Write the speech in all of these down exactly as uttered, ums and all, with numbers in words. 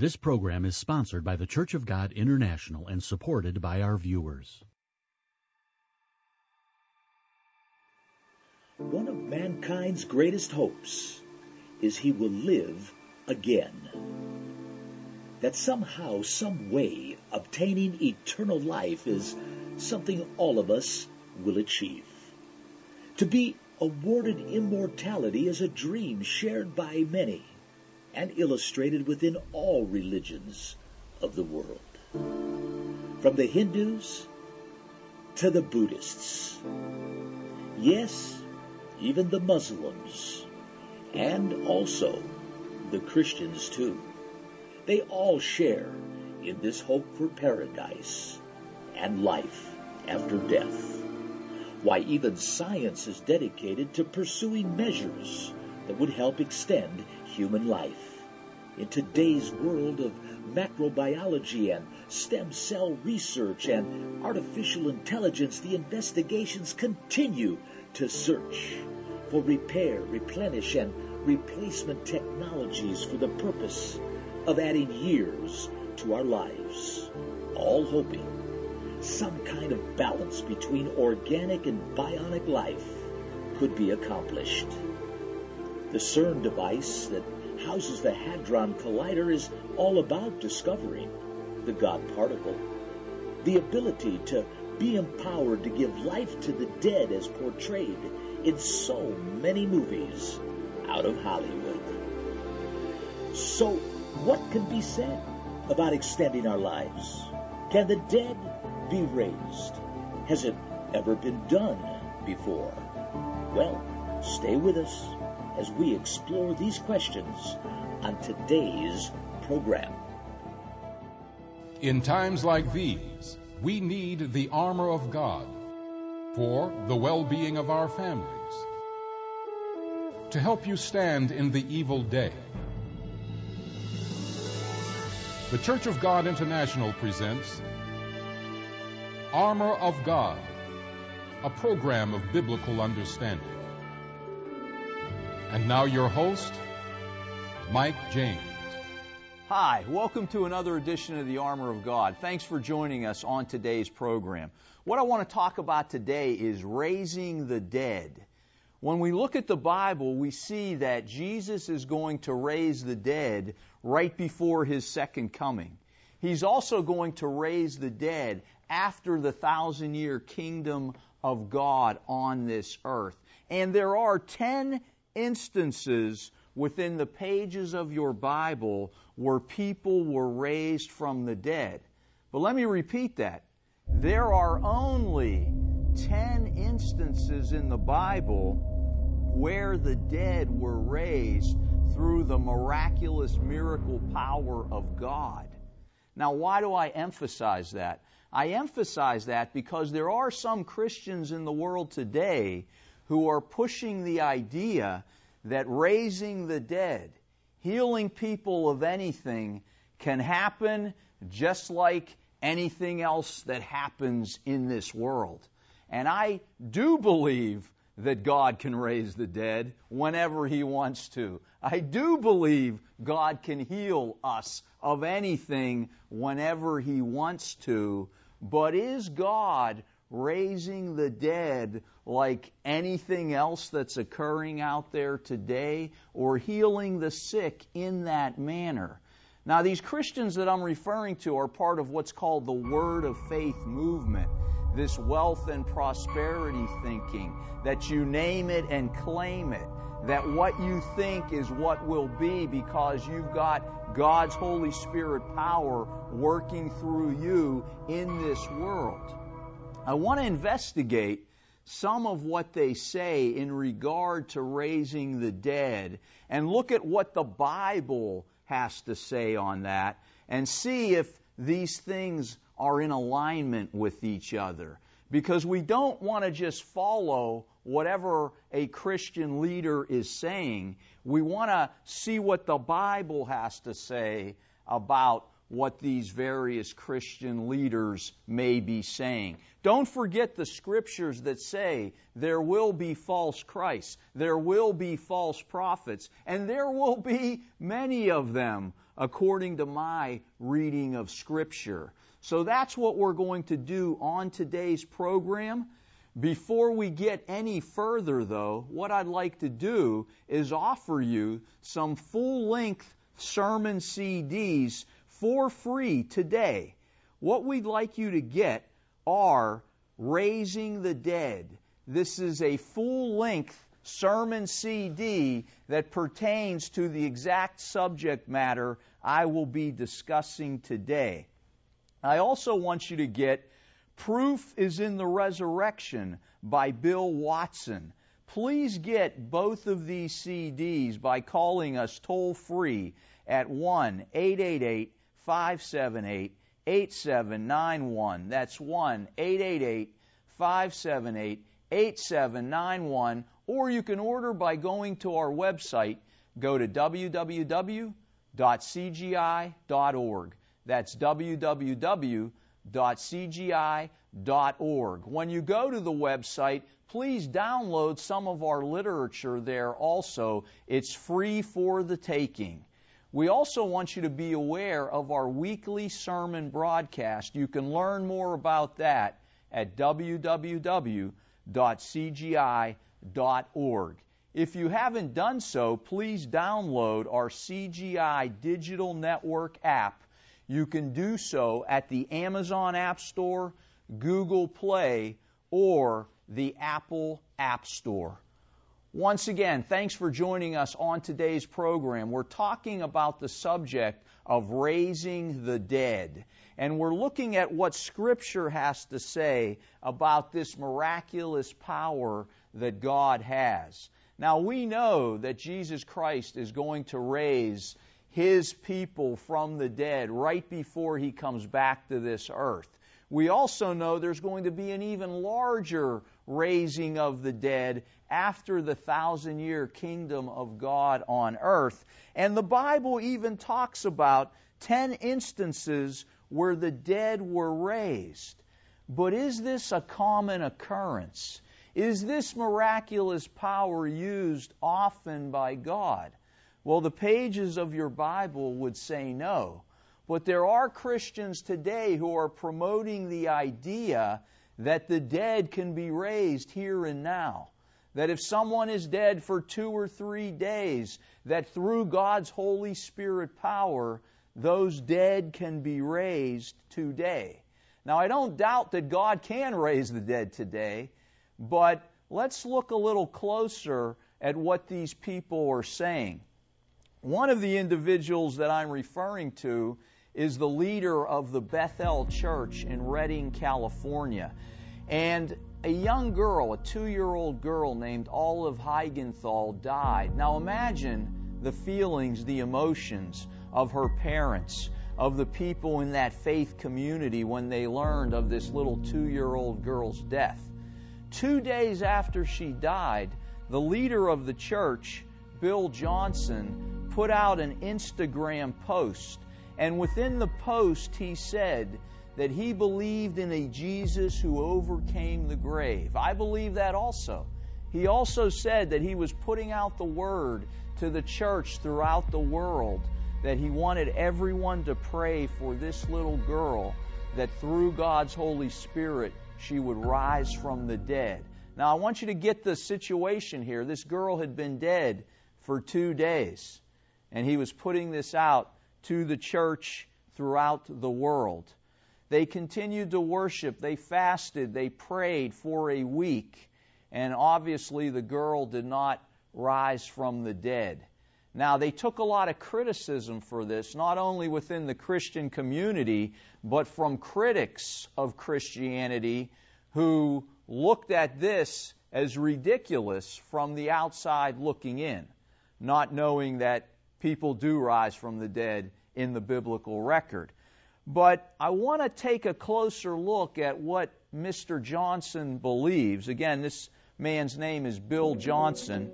This program is sponsored by the Church of God International and supported by our viewers. One of mankind's greatest hopes is he will live again. That somehow, some way, obtaining eternal life is something all of us will achieve. To be awarded immortality is a dream shared by many and illustrated within all religions of the world, from the Hindus to the Buddhists. Yes, even the Muslims, and also the Christians too. They all share in this hope for paradise and life after death. Why, even science is dedicated to pursuing measures that would help extend human life. In today's world of macrobiology and stem cell research and artificial intelligence, the investigations continue to search for repair, replenish, and replacement technologies for the purpose of adding years to our lives, all hoping some kind of balance between organic and bionic life could be accomplished. The CERN device that houses the Hadron Collider is all about discovering the God particle, the ability to be empowered to give life to the dead as portrayed in so many movies out of Hollywood. So, what can be said about extending our lives? Can the dead be raised? Has it ever been done before? Well, stay with us as we explore these questions on today's program. In times like these, we need the armor of God for the well-being of our families, to help you stand in the evil day. The Church of God International presents Armor of God, a program of biblical understanding. And now your host, Mike James. Hi, welcome to another edition of the Armor of God. Thanks for joining us on today's program. What I want to talk about today is raising the dead. When we look at the Bible, we see that Jesus is going to raise the dead right before His second coming. He's also going to raise the dead after the thousand-year kingdom of God on this earth. And there are ten instances within the pages of your Bible where people were raised from the dead. But let me repeat that. There are only ten instances in the Bible where the dead were raised through the miraculous miracle power of God. Now, why do I emphasize that? I emphasize that because there are some Christians in the world today who are pushing the idea that raising the dead, healing people of anything, can happen just like anything else that happens in this world. And I do believe that God can raise the dead whenever He wants to. I do believe God can heal us of anything whenever He wants to. But is God raising the dead like anything else that's occurring out there today, or healing the sick in that manner? Now, these Christians that I'm referring to are part of what's called the Word of Faith movement, this wealth and prosperity thinking, that you name it and claim it, that what you think is what will be because you've got God's Holy Spirit power working through you in this world. I want to investigate some of what they say in regard to raising the dead and look at what the Bible has to say on that and see if these things are in alignment with each other. Because we don't want to just follow whatever a Christian leader is saying. We want to see what the Bible has to say about what these various Christian leaders may be saying. Don't forget the scriptures that say there will be false Christs, there will be false prophets, and there will be many of them, according to my reading of Scripture. So that's what we're going to do on today's program. Before we get any further, though, what I'd like to do is offer you some full-length sermon C Ds for free today. What we'd like you to get are Raising the Dead. This is a full-length sermon C D that pertains to the exact subject matter I will be discussing today. I also want you to get Proof is in the Resurrection by Bill Watson. Please get both of these C Ds by calling us toll-free at one eight eight eight, five seven eight, eight seven nine one. That's one eight eight eight, five seven eight, eight seven nine one. Or you can order by going to our website. Go to w w w dot c g i dot org. That's w w w dot c g i dot org. When you go to the website, please download some of our literature there also. It's free for the taking. We also want you to be aware of our weekly sermon broadcast. You can learn more about that at w w w dot c g i dot org. If you haven't done so, please download our C G I Digital Network app. You can do so at the Amazon App Store, Google Play, or the Apple App Store. Once again, thanks for joining us on today's program. We're talking about the subject of raising the dead. And we're looking at what Scripture has to say about this miraculous power that God has. Now, we know that Jesus Christ is going to raise His people from the dead right before He comes back to this earth. We also know there's going to be an even larger raising of the dead after the thousand-year kingdom of God on earth. And the Bible even talks about ten instances where the dead were raised. But is this a common occurrence? Is this miraculous power used often by God? Well, the pages of your Bible would say no. But there are Christians today who are promoting the idea that the dead can be raised here and now. That if someone is dead for two or three days, that through God's Holy Spirit power, those dead can be raised today. Now, I don't doubt that God can raise the dead today, but let's look a little closer at what these people are saying. One of the individuals that I'm referring to is the leader of the Bethel Church in Redding, California. And a young girl, a two-year-old girl named Olive Heigenthal died. Now imagine the feelings, the emotions of her parents, of the people in that faith community when they learned of this little two-year-old girl's death. Two days after she died, the leader of the church, Bill Johnson, put out an Instagram post. And within the post, he said that he believed in a Jesus who overcame the grave. I believe that also. He also said that he was putting out the word to the church throughout the world, that he wanted everyone to pray for this little girl, that through God's Holy Spirit, she would rise from the dead. Now, I want you to get the situation here. This girl had been dead for two days, and he was putting this out to the church throughout the world. They continued to worship. They fasted. They prayed for a week. And obviously the girl did not rise from the dead. Now, they took a lot of criticism for this, not only within the Christian community, but from critics of Christianity who looked at this as ridiculous from the outside looking in, not knowing that people do rise from the dead in the biblical record. But I want to take a closer look at what Mister Johnson believes. Again, this man's name is Bill Johnson.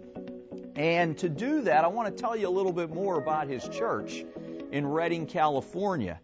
And to do that, I want to tell you a little bit more about his church in Redding, California.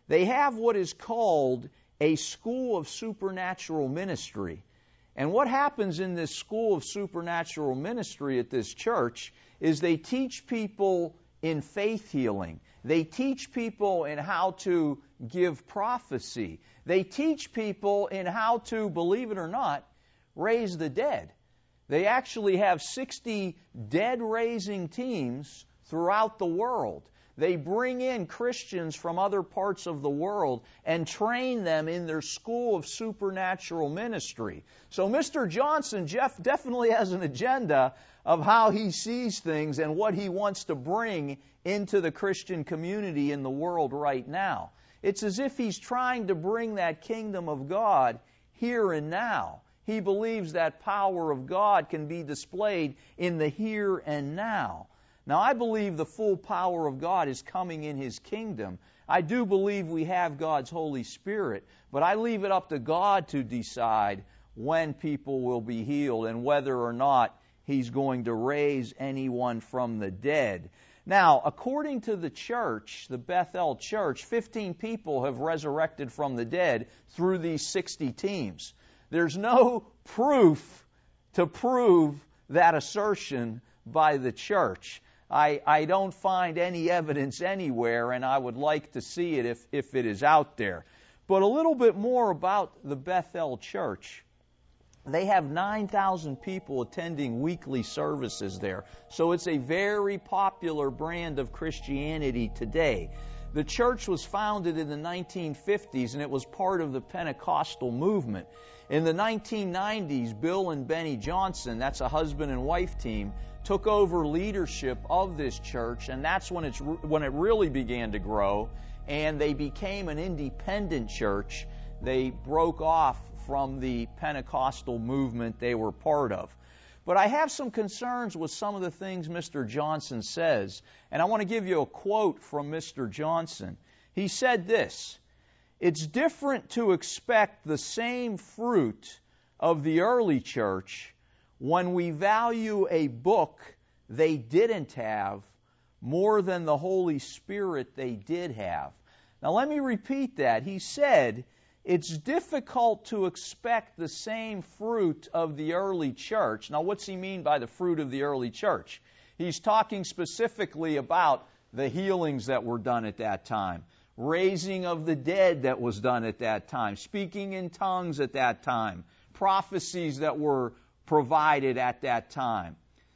They have what is called a school of supernatural ministry. And what happens in this school of supernatural ministry at this church is they teach people in faith healing. They teach people in how to give prophecy. They teach people in how to, believe it or not, raise the dead. They actually have sixty dead-raising teams throughout the world. They bring in Christians from other parts of the world and train them in their school of supernatural ministry. So Mister Johnson Jeff definitely has an agenda of how he sees things and what he wants to bring into the Christian community in the world right now. It's as if he's trying to bring that kingdom of God here and now. He believes that power of God can be displayed in the here and now. Now, I believe the full power of God is coming in His kingdom. I do believe we have God's Holy Spirit, but I leave it up to God to decide when people will be healed and whether or not He's going to raise anyone from the dead. Now, according to the church, the Bethel Church, fifteen people have resurrected from the dead through these sixty teams. There's no proof to prove that assertion by the church. I, I don't find any evidence anywhere, and I would like to see it if, if it is out there. But a little bit more about the Bethel Church. They have nine thousand people attending weekly services there. So it's a very popular brand of Christianity today. The church was founded in the nineteen fifties, and it was part of the Pentecostal movement. In the nineteen nineties, Bill and Benny Johnson, that's a husband and wife team, took over leadership of this church, and that's when it's when it really began to grow, and they became an independent church. They broke off from the Pentecostal movement they were part of. But I have some concerns with some of the things Mister Johnson says, and I want to give you a quote from Mister Johnson. He said this: "It's different to expect the same fruit of the early church when we value a book they didn't have more than the Holy Spirit they did have." Now let me repeat that. He said, it's difficult to expect the same fruit of the early church. Now what's he mean by the fruit of the early church? He's talking specifically about the healings that were done at that time, raising of the dead that was done at that time, speaking in tongues at that time, prophecies that were provided at that time.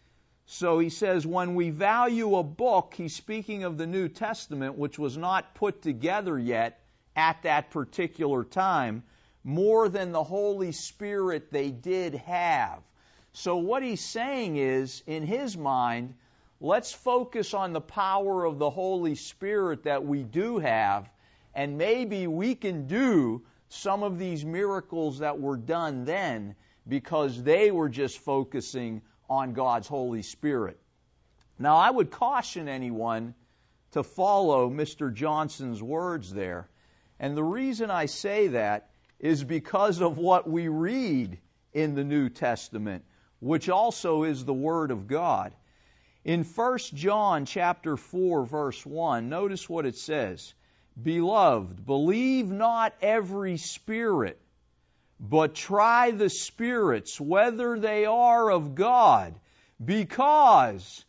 So he says, when we value a book, he's speaking of the New Testament, which was not put together yet at that particular time, more than the Holy Spirit they did have. So what he's saying is, in his mind, let's focus on the power of the Holy Spirit that we do have, and maybe we can do some of these miracles that were done then because they were just focusing on God's Holy Spirit. Now, I would caution anyone to follow Mister Johnson's words there. And the reason I say that is because of what we read in the New Testament, which also is the Word of God. In First John chapter four, verse one, notice what it says: "Beloved, believe not every spirit, but try the spirits whether they are of God, because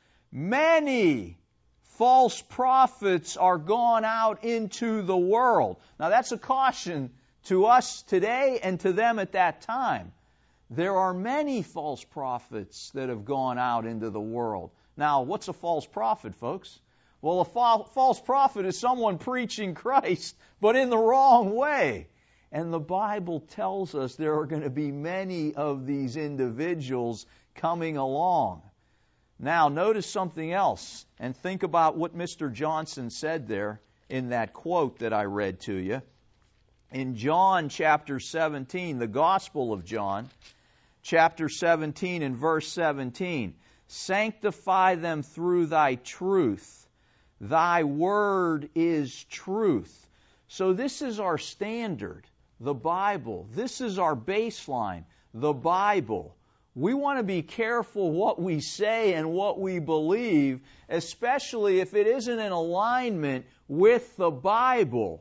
many false prophets are gone out into the world." Now that's a caution to us today and to them at that time. There are many false prophets that have gone out into the world. Now, what's a false prophet, folks? Well, a fa- false prophet is someone preaching Christ, but in the wrong way. And the Bible tells us there are going to be many of these individuals coming along. Now, notice something else, and think about what Mister Johnson said there in that quote that I read to you. In John chapter seventeen, the Gospel of John, chapter seventeen and verse seventeen, "Sanctify them through thy truth. Thy word is truth." So this is our standard, the Bible. This is our baseline, the Bible. We want to be careful what we say and what we believe, especially if it isn't in alignment with the Bible.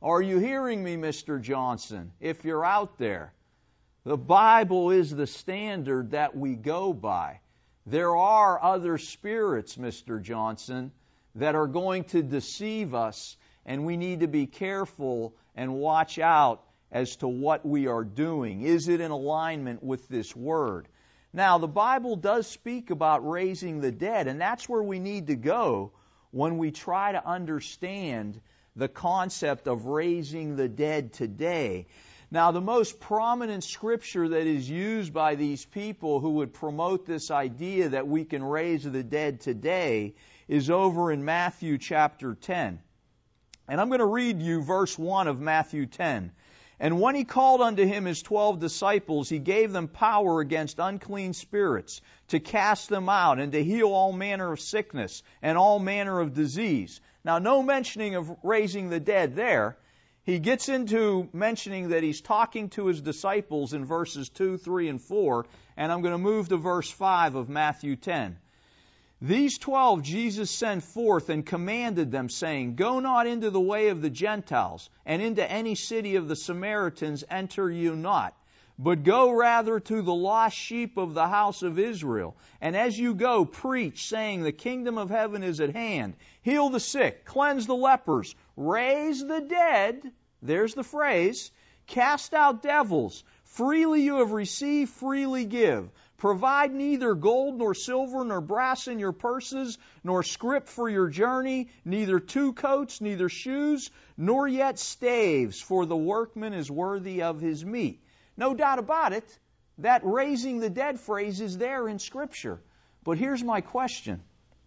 Are you hearing me, Mister Johnson? If you're out there, the Bible is the standard that we go by. There are other spirits, Mister Johnson, that are going to deceive us, and we need to be careful and watch out as to what we are doing. Is it in alignment with this Word? Now, the Bible does speak about raising the dead, and that's where we need to go when we try to understand the concept of raising the dead today. Now, the most prominent scripture that is used by these people who would promote this idea that we can raise the dead today is over in Matthew chapter ten. And I'm going to read you verse one of Matthew ten. And when he called unto him his twelve disciples, he gave them power against unclean spirits, to cast them out, and to heal all manner of sickness, and all manner of disease. Now, no mentioning of raising the dead there. He gets into mentioning that he's talking to his disciples in verses two, three, and four, and I'm going to move to verse five of Matthew ten. These twelve Jesus sent forth and commanded them, saying, Go not into the way of the Gentiles, and into any city of the Samaritans enter you not, but go rather to the lost sheep of the house of Israel. And as you go, preach, saying, The kingdom of heaven is at hand. Heal the sick, cleanse the lepers, raise the dead, there's the phrase, cast out devils. Freely you have received, freely give. Provide neither gold nor silver nor brass in your purses, nor scrip for your journey, neither two coats, neither shoes, nor yet staves, for the workman is worthy of his meat. No doubt about it, that raising the dead phrase is there in Scripture. But here's my question.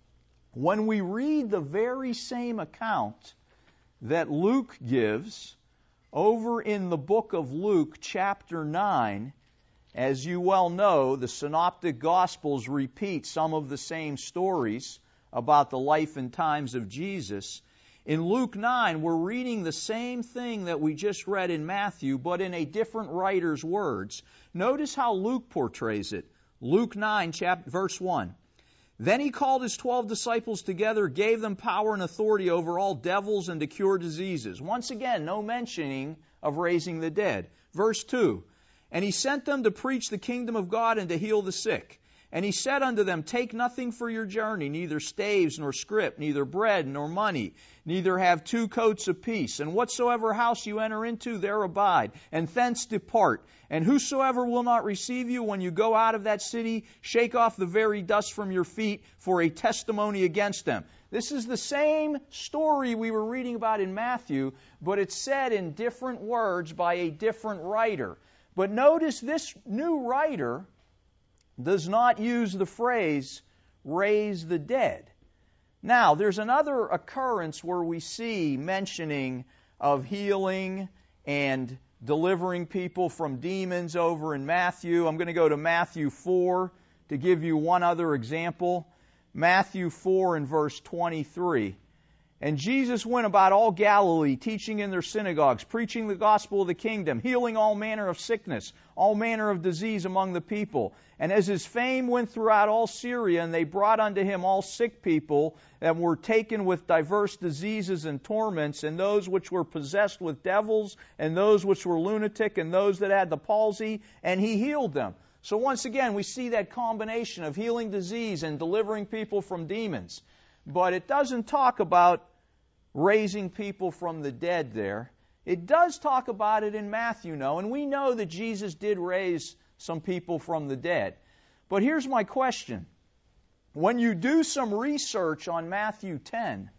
When we read the very same account that Luke gives over in the book of Luke, chapter nine, as you well know, the Synoptic Gospels repeat some of the same stories about the life and times of Jesus. In Luke nine, we're reading the same thing that we just read in Matthew, but in a different writer's words. Notice how Luke portrays it. Luke nine, chapter, verse one. Then he called his twelve disciples together, gave them power and authority over all devils and to cure diseases. Once again, no mentioning of raising the dead. Verse two. And he sent them to preach the kingdom of God and to heal the sick. And he said unto them, Take nothing for your journey, neither staves nor scrip, neither bread nor money, neither have two coats apiece. And whatsoever house you enter into, there abide, and thence depart. And whosoever will not receive you when you go out of that city, shake off the very dust from your feet for a testimony against them. This is the same story we were reading about in Matthew, but it's said in different words by a different writer. But notice this new writer does not use the phrase, raise the dead. Now, there's another occurrence where we see mentioning of healing and delivering people from demons over in Matthew. I'm going to go to Matthew four to give you one other example. Matthew four and verse twenty-three. And Jesus went about all Galilee, teaching in their synagogues, preaching the gospel of the kingdom, healing all manner of sickness, all manner of disease among the people. And as his fame went throughout all Syria, and they brought unto him all sick people that were taken with diverse diseases and torments, and those which were possessed with devils, and those which were lunatic, and those that had the palsy, and he healed them. So once again, we see that combination of healing disease and delivering people from demons. But it doesn't talk about raising people from the dead there. It does talk about it in Matthew, no, and we know that Jesus did raise some people from the dead. But here's my question. When you do some research on Matthew ten,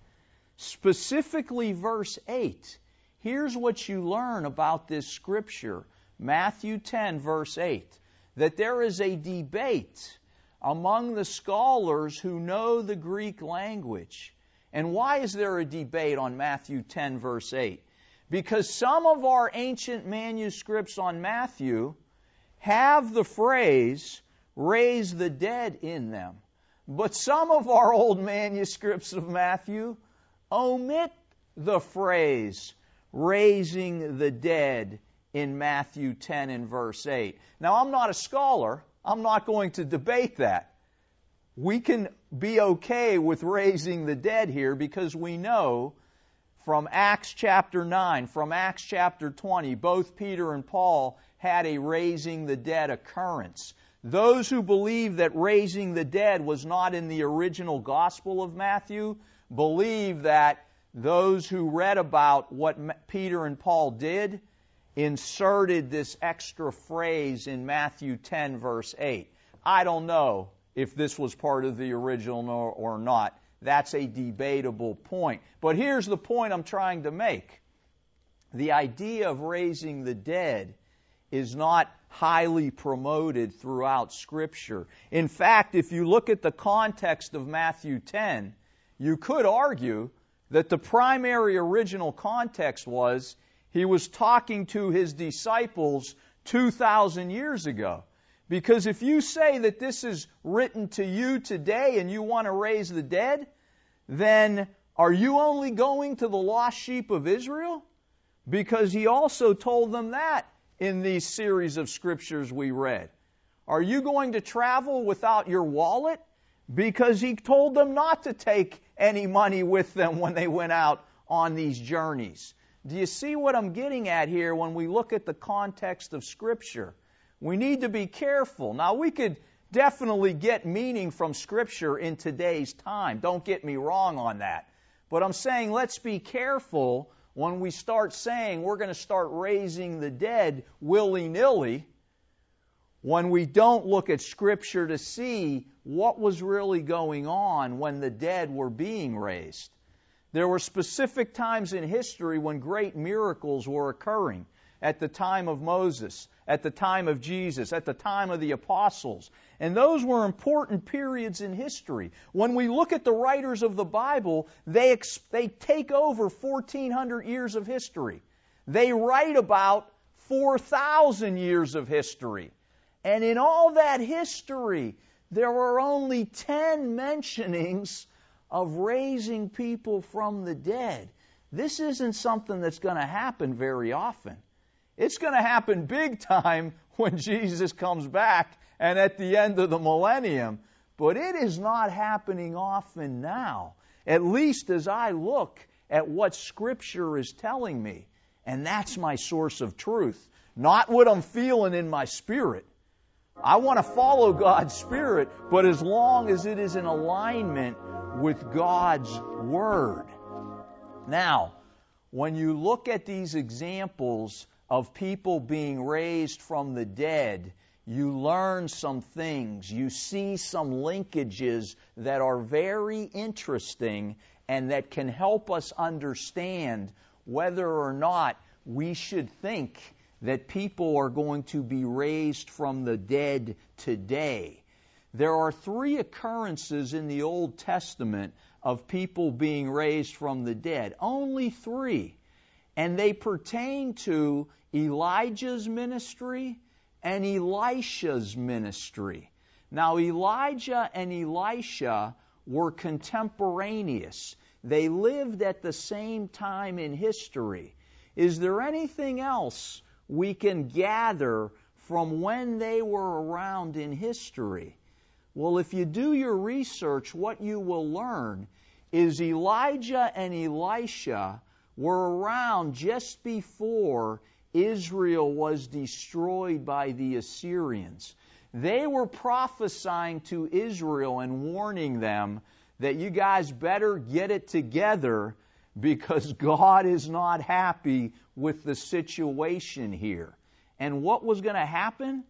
specifically verse eight, here's what you learn about this scripture, Matthew ten, verse eight, that there is a debate among the scholars who know the Greek language. And why is there a debate on Matthew ten, verse eight? Because some of our ancient manuscripts on Matthew have the phrase, raise the dead in them. But some of our old manuscripts of Matthew omit the phrase, raising the dead in Matthew ten and verse eight. Now, I'm not a scholar. I'm not going to debate that. We can be okay with raising the dead here because we know from Acts chapter nine, from Acts chapter twenty, both Peter and Paul had a raising the dead occurrence. Those who believe that raising the dead was not in the original Gospel of Matthew believe that those who read about what Peter and Paul did inserted this extra phrase in Matthew ten, verse eight. I don't know if this was part of the original or not. That's a debatable point. But here's the point I'm trying to make. The idea of raising the dead is not highly promoted throughout Scripture. In fact, if you look at the context of Matthew ten, you could argue that the primary original context was he was talking to his disciples two thousand years ago. Because if you say that this is written to you today and you want to raise the dead, then are you only going to the lost sheep of Israel? Because he also told them that in these series of scriptures we read. Are you going to travel without your wallet? Because he told them not to take any money with them when they went out on these journeys. Do you see what I'm getting at here when we look at the context of Scripture? We need to be careful. Now, we could definitely get meaning from Scripture in today's time. Don't get me wrong on that. But I'm saying let's be careful when we start saying we're going to start raising the dead willy-nilly when we don't look at Scripture to see what was really going on when the dead were being raised. There were specific times in history when great miracles were occurring. At the time of Moses, at the time of Jesus, at the time of the apostles. And those were important periods in history. When we look at the writers of the Bible, they, ex- they take over fourteen hundred years of history. They write about four thousand years of history. And in all that history, there are only ten mentionings of raising people from the dead. This isn't something that's going to happen very often. It's going to happen big time when Jesus comes back and at the end of the millennium. But it is not happening often now, at least as I look at what Scripture is telling me. And that's my source of truth, not what I'm feeling in my spirit. I want to follow God's Spirit, but as long as it is in alignment with God's Word. Now, when you look at these examples of people being raised from the dead, you learn some things. You see some linkages that are very interesting and that can help us understand whether or not we should think that people are going to be raised from the dead today. There are three occurrences in the Old Testament of people being raised from the dead. Only three. And they pertain to Elijah's ministry and Elisha's ministry. Now, Elijah and Elisha were contemporaneous. They lived at the same time in history. Is there anything else we can gather from when they were around in history? Well, if you do your research, what you will learn is Elijah and Elisha were around just before Israel was destroyed by the Assyrians. They were prophesying to Israel and warning them that you guys better get it together because God is not happy with the situation here. And what was going to happen?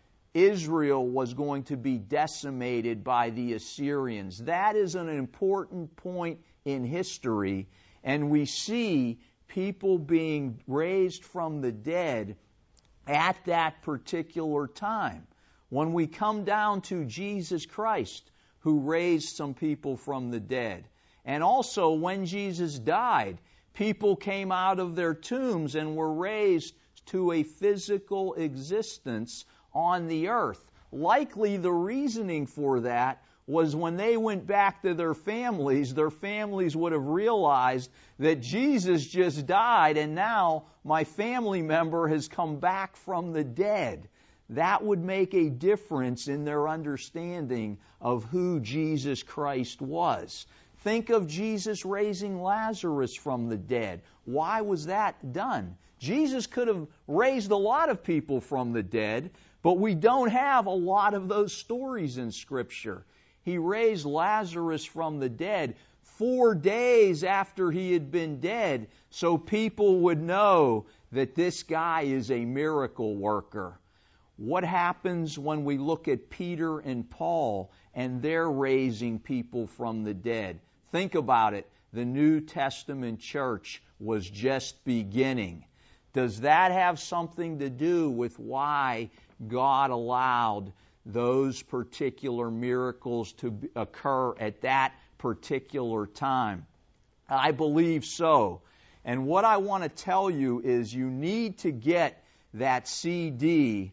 Israel was going to be decimated by the Assyrians. That is an important point in history, and we see people being raised from the dead at that particular time. When we come down to Jesus Christ, who raised some people from the dead, and also when Jesus died, people came out of their tombs and were raised to a physical existence on the earth. Likely the reasoning for that was when they went back to their families, their families would have realized that Jesus just died and now my family member has come back from the dead. That would make a difference in their understanding of who Jesus Christ was. Think of Jesus raising Lazarus from the dead. Why was that done? Jesus could have raised a lot of people from the dead, but we don't have a lot of those stories in Scripture. He raised Lazarus from the dead four days after he had been dead, so people would know that this guy is a miracle worker. What happens when we look at Peter and Paul and they're raising people from the dead? Think about it. The New Testament church was just beginning. Does that have something to do with why God allowed those particular miracles to occur at that particular time? I believe so. And what I want to tell you is you need to get that C D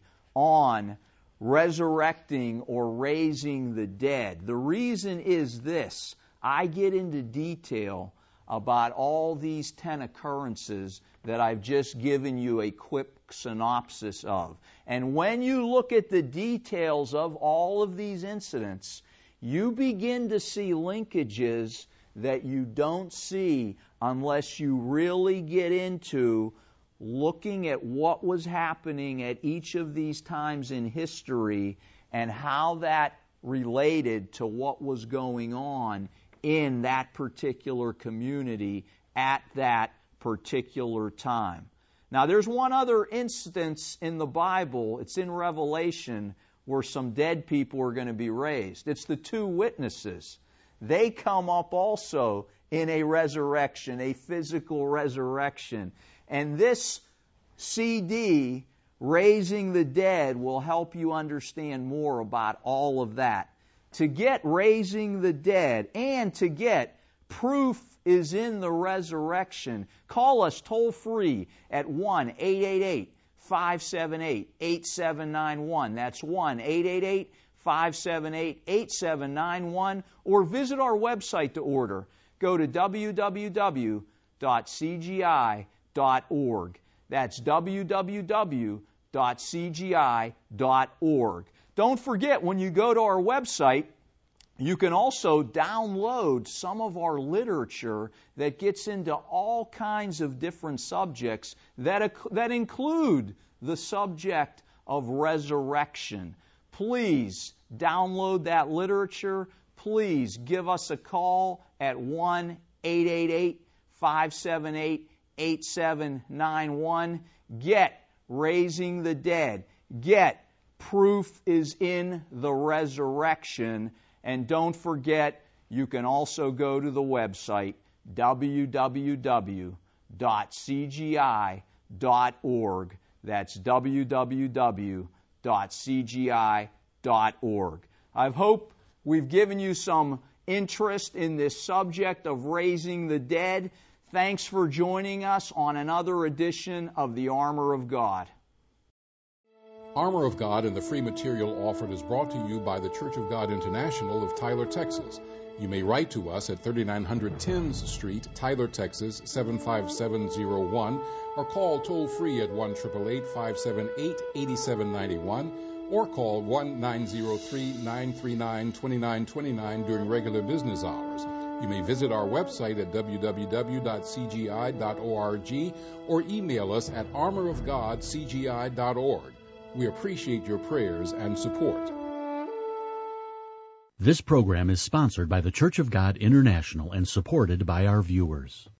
on resurrecting or raising the dead. The reason is this. I get into detail about all these ten occurrences that I've just given you a quick synopsis of. And when you look at the details of all of these incidents, you begin to see linkages that you don't see unless you really get into looking at what was happening at each of these times in history and how that related to what was going on in that particular community at that particular time. Now, there's one other instance in the Bible, it's in Revelation, where some dead people are going to be raised. It's the two witnesses. They come up also in a resurrection, a physical resurrection. And this C D, Raising the Dead, will help you understand more about all of that. To get Raising the Dead and to get Proof is in the Resurrection, call us toll free at one eight eight eight, five seven eight, eight seven nine one. That's one eight eight eight, five seven eight, eight seven nine one. Or visit our website to order. Go to w w w dot c g i dot org. That's w w w dot c g i dot org. Don't forget, when you go to our website, you can also download some of our literature that gets into all kinds of different subjects that, that include the subject of resurrection. Please download that literature. Please give us a call at one eight eight eight, five seven eight, eight seven nine one. Get Raising the Dead. Get Proof is in the Resurrection. And don't forget, you can also go to the website w w w dot c g i dot org. That's w w w dot c g i dot org. I hope we've given you some interest in this subject of raising the dead. Thanks for joining us on another edition of the Armor of God. Armor of God and the free material offered is brought to you by the Church of God International of Tyler, Texas. You may write to us at thirty-nine hundred Thames Street, Tyler, Texas, seven five seven zero one, or call toll-free at one eight eight eight, five seven eight, eight seven nine one, or call one nine zero three, nine three nine, two nine two nine during regular business hours. You may visit our website at w w w dot c g i dot org or email us at armor of god c g i dot org. We appreciate your prayers and support. This program is sponsored by the Church of God International and supported by our viewers.